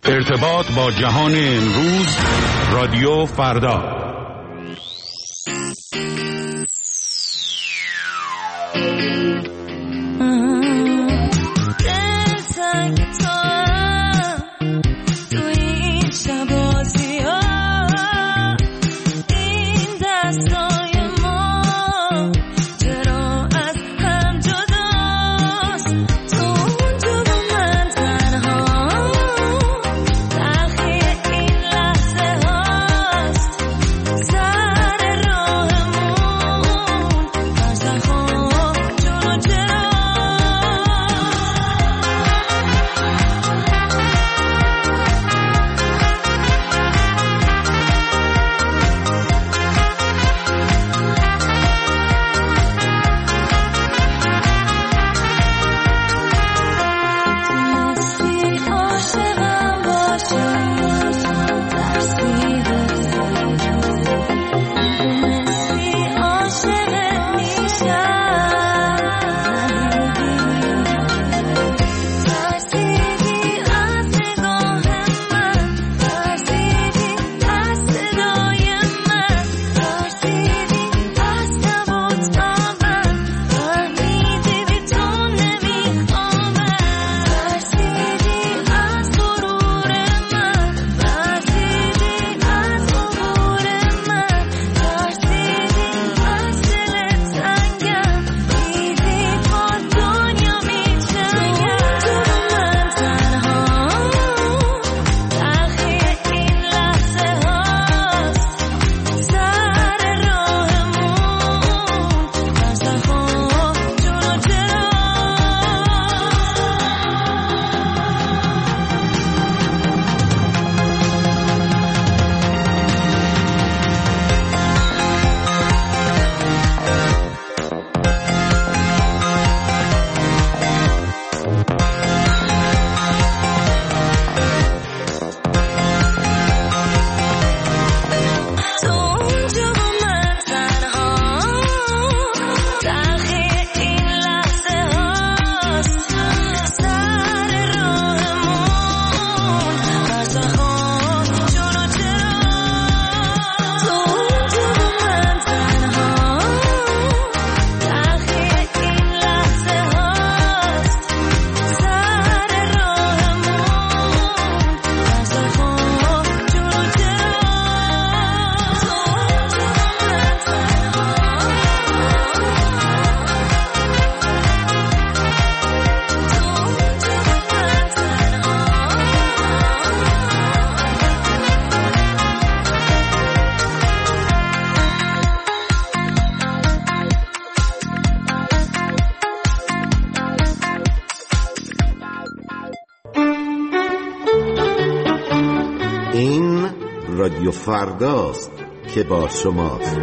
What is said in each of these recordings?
ارتباط با جهان امروز، رادیو فردا. رادیو فرداست که با شماست.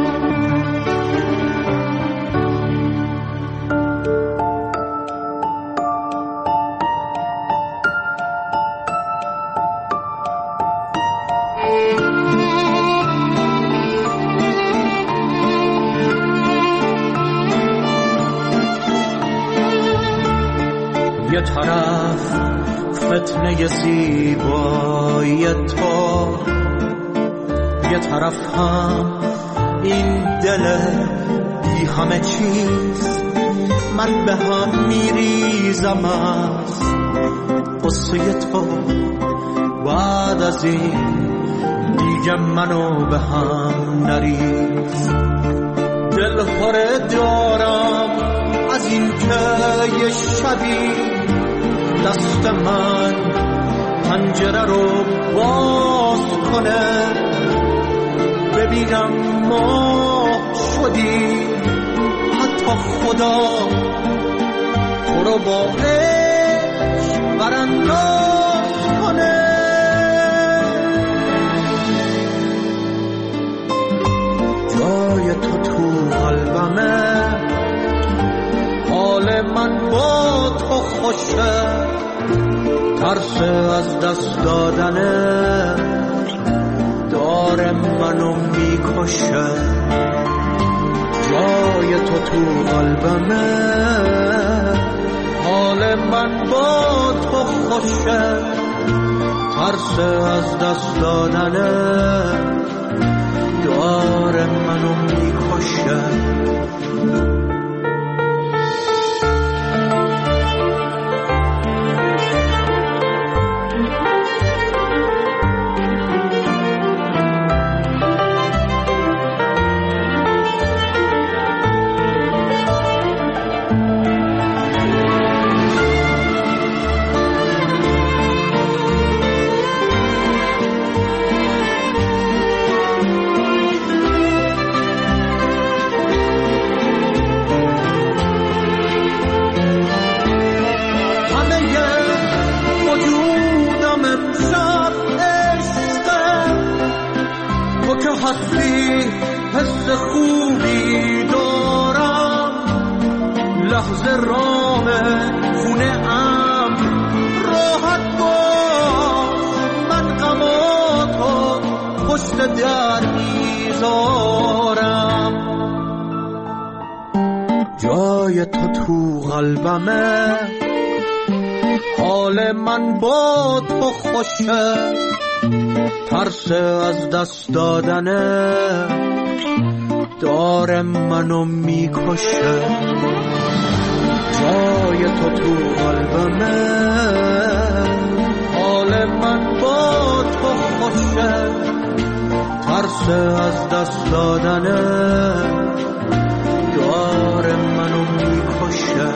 یه طرف فتنه زیبای تو، یه طرف هم این دل بی همه چیز. من به هم میریزم از قصه تو، بعد از این دیگه منو به هم نریز. دل خوره دارم از این که یه شبی دست من پنجره رو باز کنه، ببینم ما شدی، حتی خدا تو رو با عشق برانداز کنه. جای تو قلبمه، حال من با تو خوشه، ترس از دست دادنه داره منو میکشه. جای تو قلبمه، حال من با تو خوشه، ترس از دست دادنه داره منو میکشه. حس خوبی دارم لحظه رامه خونه ام راحت باش من غماتو پشت در میذارم جای تو قلبمه حال من با تو خوشه ترس از دست دادنه داره منو میکشه جای تو قلبمه حال من با تو خوشه ترس از دست دادنه داره منو میکشه.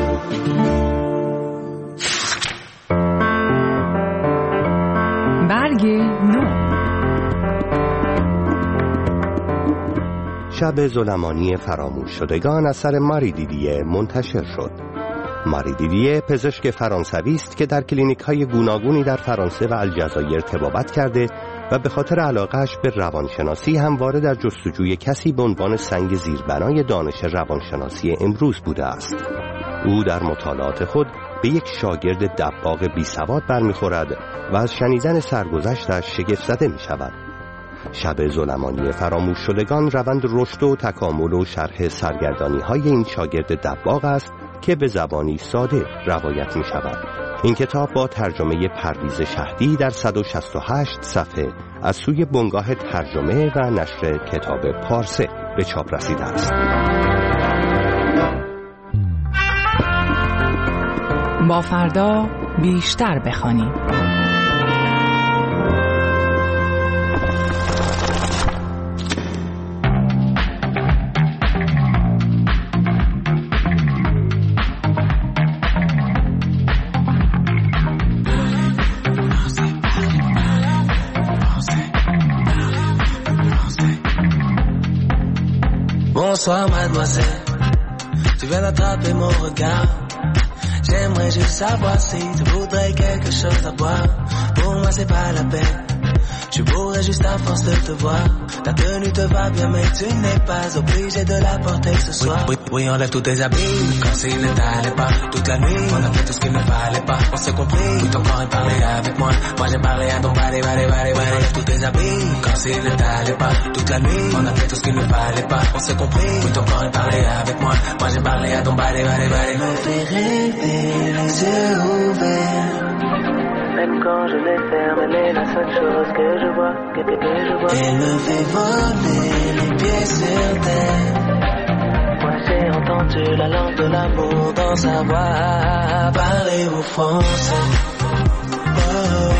شب ظلمانی فراموش شدگان اثر ماری دیدیه منتشر شد. ماری دیدیه پزشک فرانسوی است که در کلینیک‌های گوناگونی در فرانسه و الجزایر طبابت کرده و به خاطر علاقه‌اش به روانشناسی همواره در جستجوی کسی به عنوان سنگ زیربنای دانش روانشناسی امروز بوده است. او در مطالعات خود به یک شاگرد دباغ بیسواد برمیخورد و از شنیدن سرگذشتش شگفت‌زده می‌شود. شب ظلمانی فراموش شدگان روند رشد و تکامل و شرح سرگردانی‌های این شاگرد دباغ است که به زبانی ساده روایت می‌شود. این کتاب با ترجمه پرویز شهدی در 168 صفحه از سوی بنگاه ترجمه و نشر کتاب پارسه به چاپ رسیده است. با فردا بیشتر بخوانیم. Bonsoir mademoiselle, tu viens d'attraper mon regard. J'aimerais juste savoir si tu voudrais quelque chose à boire. Pour moi c'est pas la peine, je bourrais juste à force de te voir. Ta tenue te va bien mais tu n'es pas obligé de la porter ce soir. Oui, enlève tous tes habits, comme s'il ne t'allait pas. Toute la nuit, on a fait tout ce qu'il ne fallait pas. On s'est compris, oui ton corps est parlé avec moi. Moi j'ai parlé à ton body. Enlève tous tes habits, comme s'il ne t'allait pas. Toute la nuit, on a fait tout ce qu'il ne fallait pas. On s'est compris, oui ton corps est parlé avec moi. Moi j'ai parlé à ton body. Me fais rêver les yeux ouverts. Même quand je les ferme, elle est la seule chose que je vois, que je vois. Elle me fait voler les pieds sur terre. Moi j'ai entendu la langue de l'amour dans sa voix. Parlez-vous français? Oh.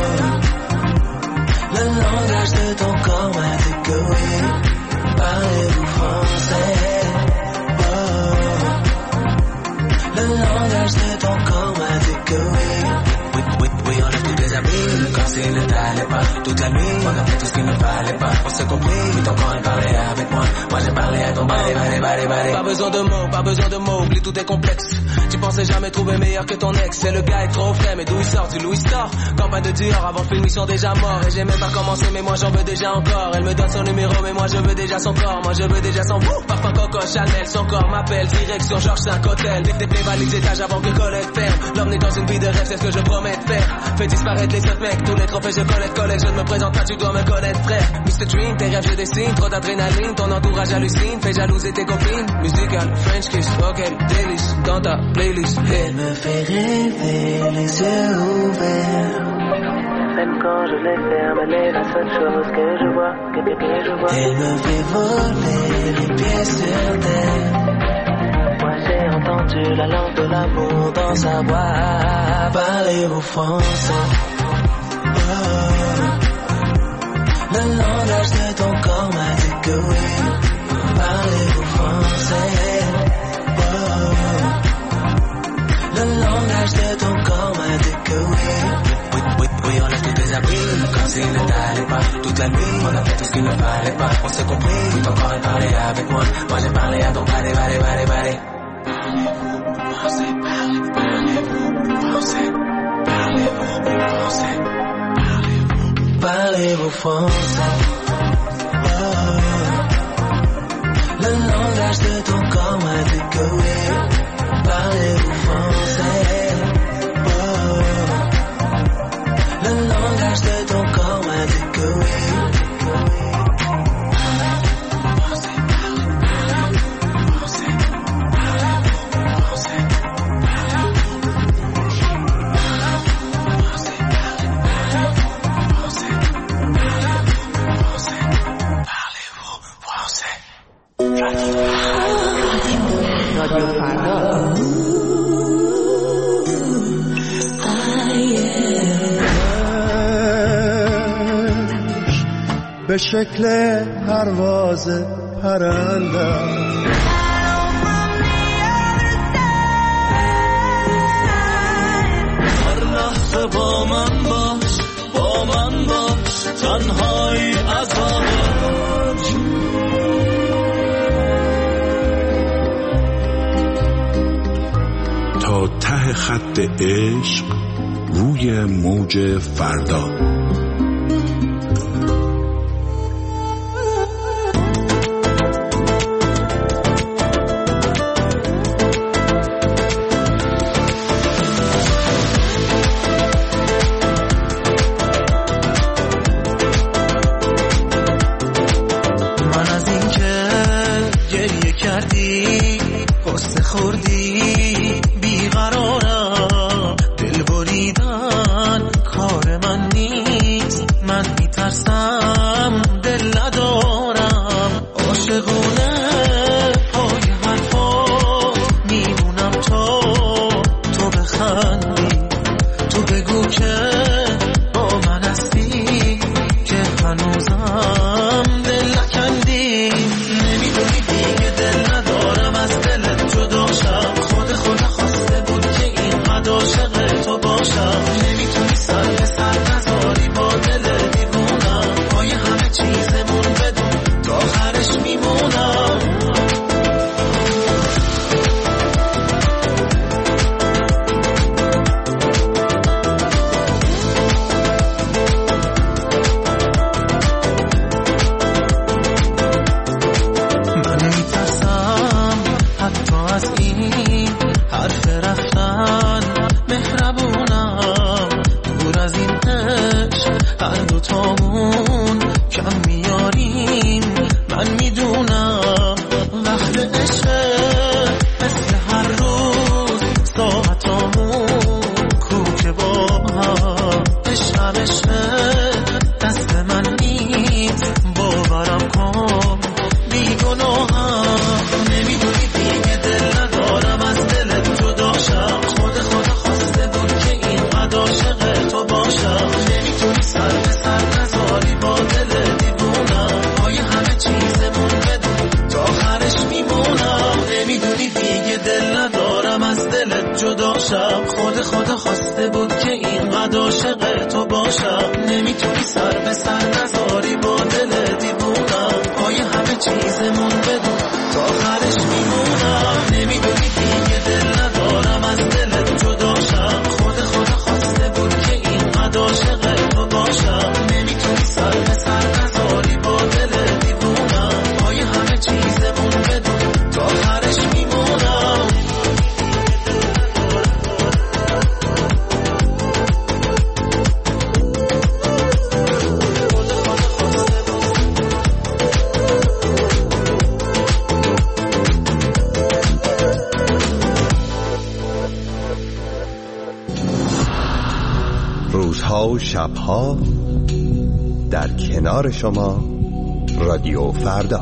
Le langage de ton corps m'a dit que oui. Parlez-vous français? Oh. Le langage de ton corps m'a dit que oui. Oui, on a tous des habits, comme s'il ne t'allait pas. Toute la nuit, on a fait tout ce qu'il ne fallait pas. On s'est compris, oui ton corps il parlait avec moi. Moi j'ai parlé à ton body. Pas besoin de mots, oublie tous tes complexes. Tu pensais jamais trouver meilleur que ton ex. C'est le gars est trop frais, mais d'où il sort? Du Louis Store. Campagne de Dior, avant le film ils sont déjà morts. Et j'ai même pas commencé, mais moi j'en veux déjà encore. Elle me donne son numéro, mais moi je veux déjà son corps. Moi je veux déjà son parfum Coco Chanel. Son corps m'appelle, direction Georges 5 Hôtel. Dévalise les étages avant que Colette perde. L'homme n'est dans une vie de rêve, c'est ce que je promets de faire. Fais disparaître les autres mecs, tous les trophées je collègue. Je ne me présente pas, tu dois me connaître frère. Mr. Dream, tes rêves je dessine. Trop d'adrénaline, ton entourage hallucine. Fais jalouser tes copines. Musical, French kiss, ok, délice. Dans ta playlist, yeah. Elle me fait rêver les yeux ouverts. Même quand Elle me fait voler les pieds sur terre. Moi j'ai entendu la langue de l'amour dans sa voix. Parlez-vous français? Le langage de ton corps m'a dit que oui. Parlez-vous français? Le langage de ton corps m'a dit que oui. Oui, on a tous des abris, comme s'il ne t'allait pas. Toute la nuit, on a fait tout ce qu'il ne fallait pas. On s'est compris, ton corps est parlé avec moi. Moi j'ai parlé à ton body. Parlez-vous français, parlez-vous français? Le langage de ton corps m'a dit que oui. Parlez-vous français? Le langage de ton corps m'a dit que oui. رادیو فردا. به شکل پرواز پرنده هر لحظه با من باش تنهایی عذابش تا ته خط عشق روی موج فردا. روزها و شبها در کنار شما رادیو فردا.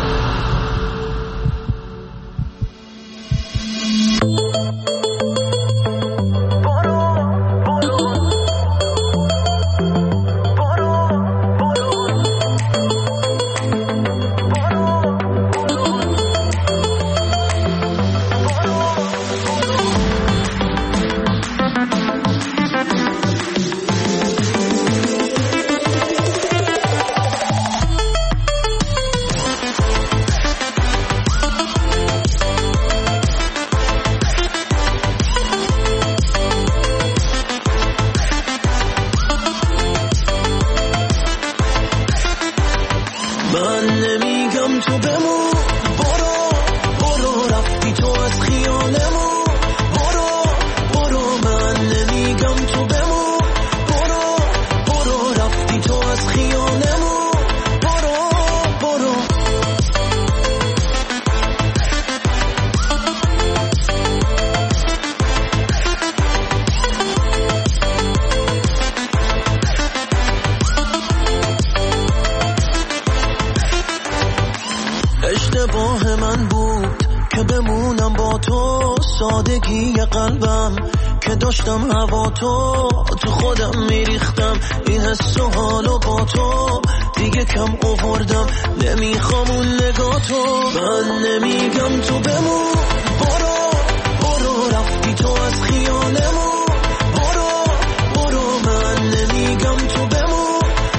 اشتباه من بود که بمونم با تو، سادگی قلبم که داشتم هوا تو خودم میریختم این حس و حالو با تو دیگه کم آوردم، نمیخوام اون نگاه تو. من نمیگم تو بمون، برو رفتی تو از خیالمون، برو من نمیگم تو بمون،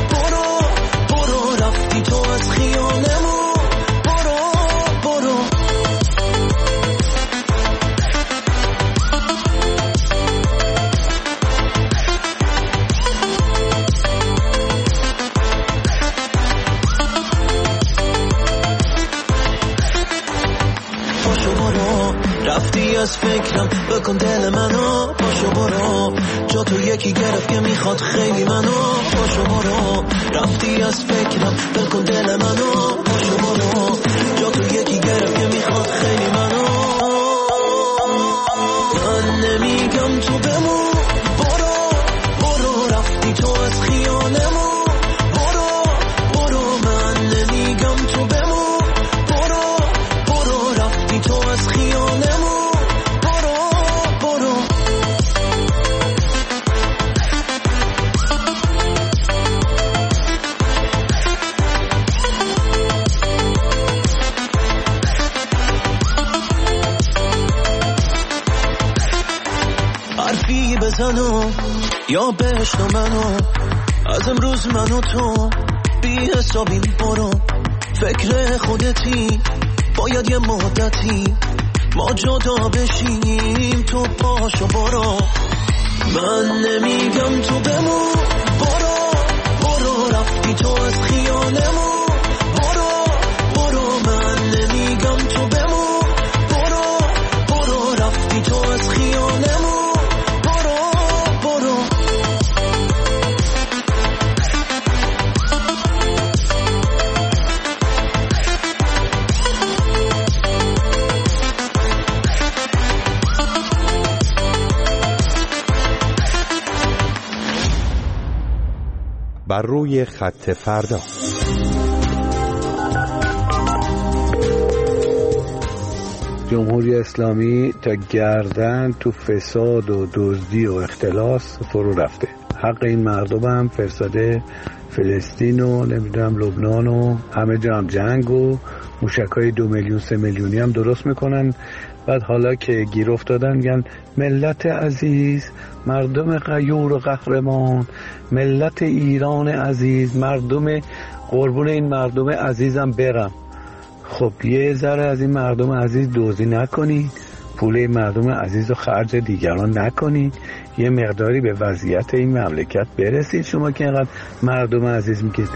برو رفتی تو از خیالمون. رفتی از فکرم بکن دل منو، پاشو برو جا تو یکی گرفت که میخواد خیلی منو، پاشو برو رفتی از فکرم بکن دل منو، پاشو برو جا تو یکی گرفت که میخواد خیلی منو. من نمیگم تو بمون، برو رفتی تو از خیالمون، برو من نمیگم تو بمون، برو رفتی تو از خیالمون. حرفی بزنو یا بشنو منو، از امروز منو تو بی حسابی برو، فکر خودتی باید یه مدتی ما جدا بشیم، تو پاشو برو. من نمیگم تو بمون، برو رفتی تو از خیالمون، برو من نمیگم تو بمون، برو رفتی تو از خیالمون. بر روی خط فردا. جمهوری اسلامی تا گردن تو فساد و دزدی و اختلاس فرو رفته. حق این مردم هم فرستاده فلسطین و نمیدونم لبنان و همه جا هم جنگ و موشکای 2 میلیون 3 میلیونی هم درست میکنن. بعد حالا که گیر افتادن میگن ملت عزیز، مردم غیور و قهرمان، ملت ایران عزیز، مردم قربون این مردم عزیزم برم. خب یه ذره از این مردم عزیز دزدی نکنید، پول مردم عزیز رو خرج دیگران نکنید، یه مقداری به وضعیت این مملکت برسید. شما که اینقدر مردم عزیز میگید.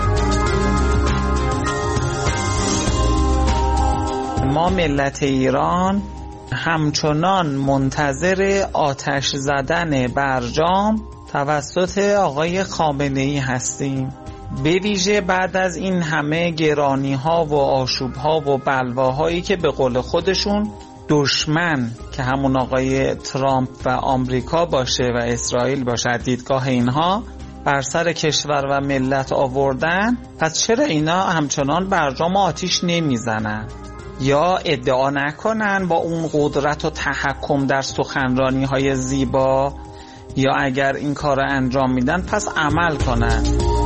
ما ملت ایران همچنان منتظر آتش زدن برجام توسط آقای خامنه‌ای هستیم، به ویژه بعد از این همه گرانی ها و آشوب ها و بلواهایی که به قول خودشون دشمن که همون آقای ترامپ و آمریکا باشه و اسرائیل باشه، دیدگاه اینها بر سر کشور و ملت آوردن، پس چرا اینا همچنان برجام آتیش نمیزنن یا ادعا نکنن با اون قدرت و تحکم در سخنرانی های زیبا، یا اگر این کار رو انجام میدن پس عمل کنن.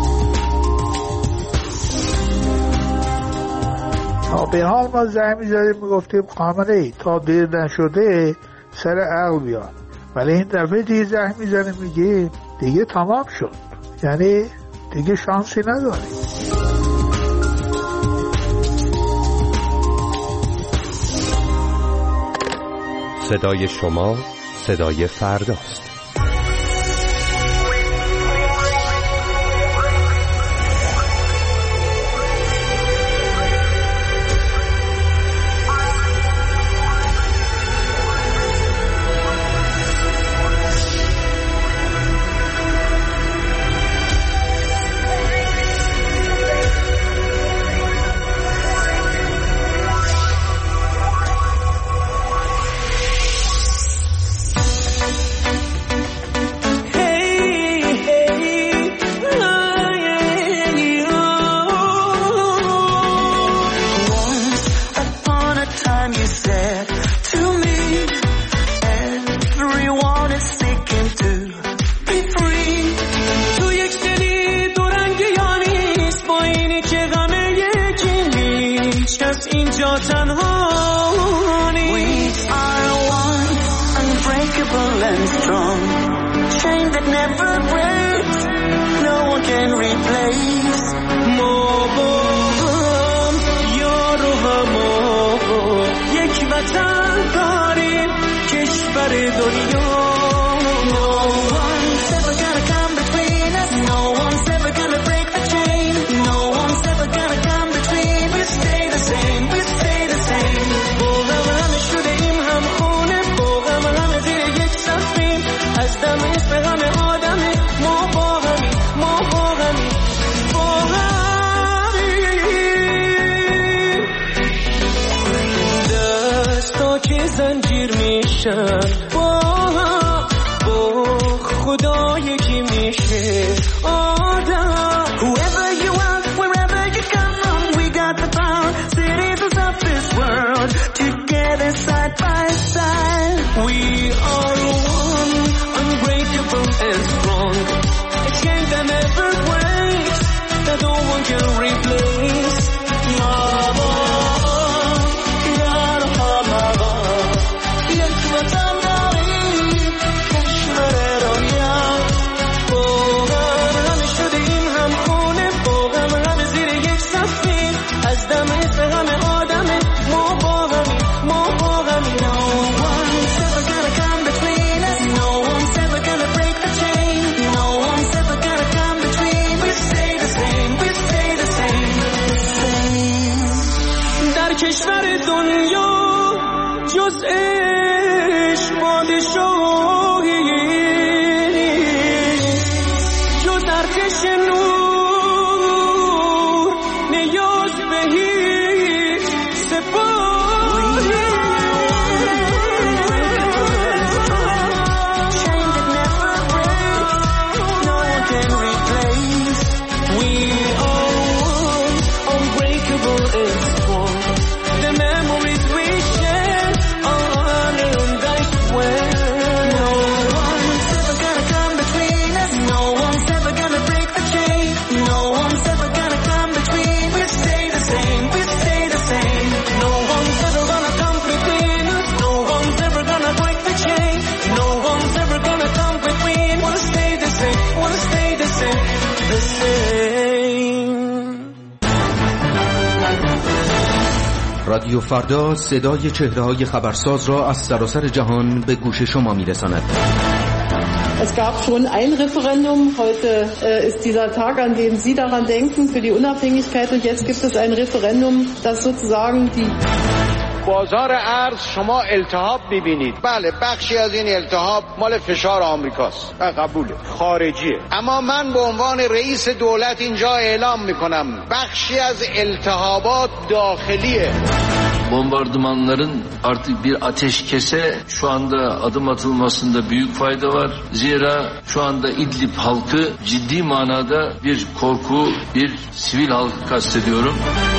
به حال ما زنگ می‌زدیم میگفتیم خامنه ای تا دیر نشده سر عقل بیان، ولی این دفعه دیگه زنگ می‌زنیم میگیم دیگه تمام شد، یعنی دیگه شانسی نداریم. صدای شما صدای فرداست. رادیو فردا صدای چهره‌های خبرساز را از سراسر جهان به گوش شما می‌رساند. Es gab schon ein Referendum, heute ist dieser Tag, an dem Sie daran denken, für die Unabhängigkeit, und jetzt gibt es ein Referendum, das sozusagen die بازار ارز شما التهاب می‌بینید. بله، بخشی از این التهاب مال فشار آمریکاست. قبوله، خارجیه. اما من به عنوان رئیس دولت اینجا اعلام می‌کنم بخشی از التهابات داخلیه. bombardımanların artık bir ateşkese şu anda adım atılmasında büyük fayda var. Zira şu anda İdlib halkı ciddi manada bir korku, bir sivil halkı kastediyorum.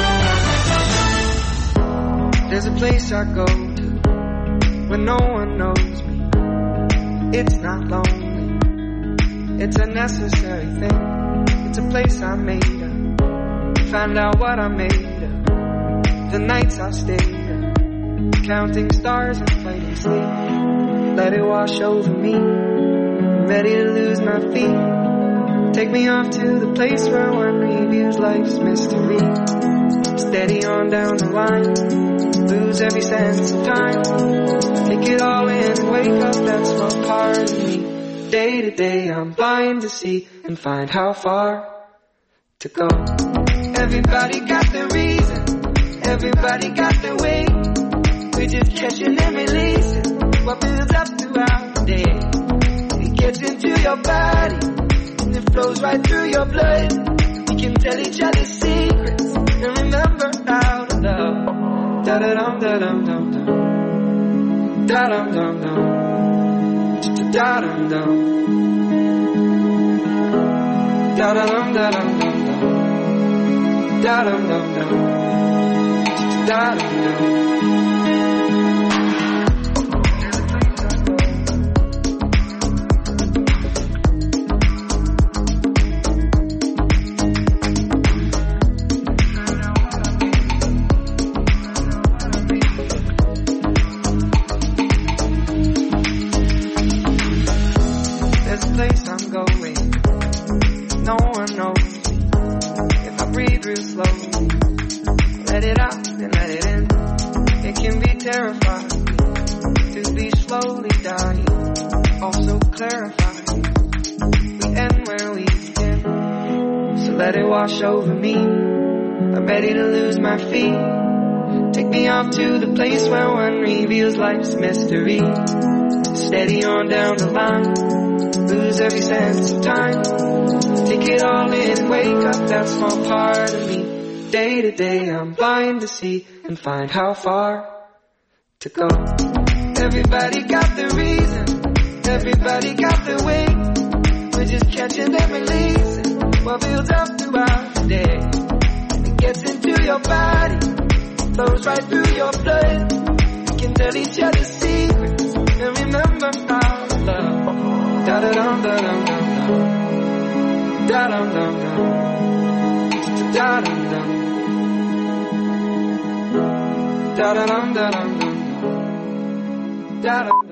There's a place I go to when no one knows me. It's not lonely. It's a necessary thing. It's a place I made up. Find out what I made of. The nights I stayed up, counting stars and fighting sleep. Let it wash over me. I'm ready to lose my feet. Take me off to the place where one reviews life's mystery. Steady on down the line, lose every sense of time. Take it all in and wake up that small part of me. Day to day I'm blind to see and find how far to go. Everybody got their reason, everybody got their way. We're just catching and releasing what builds up throughout the day. It gets into your body and it flows right through your blood. We can tell each other secrets and remember how to love. Da da dum da dum dum dum, da dum dum dum, da dum dum, da dum da dum dum dum, da dum dum dum, da dum dum. Wash over me, I'm ready to lose my feet. Take me off to the place where one reveals life's mystery. Steady on down the line, lose every sense of time. Take it all in and wake up that small part of me. Day to day I'm blind to see and find how far to go. Everybody got their reason, everybody got their way. We're just catching and releasing what builds up throughout the day. It gets into your body, flows right through your blood. We can tell each other secrets and remember how to love. Da da dum da dum dum dum, da dum dum dum, da dum dum, da dum dum dum dum, da dum.